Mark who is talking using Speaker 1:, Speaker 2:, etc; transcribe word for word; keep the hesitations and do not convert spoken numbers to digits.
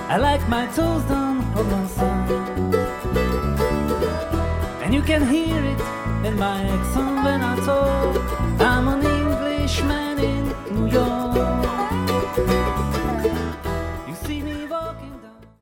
Speaker 1: I like my toes down on my son. And you can hear it in my accent when I talk.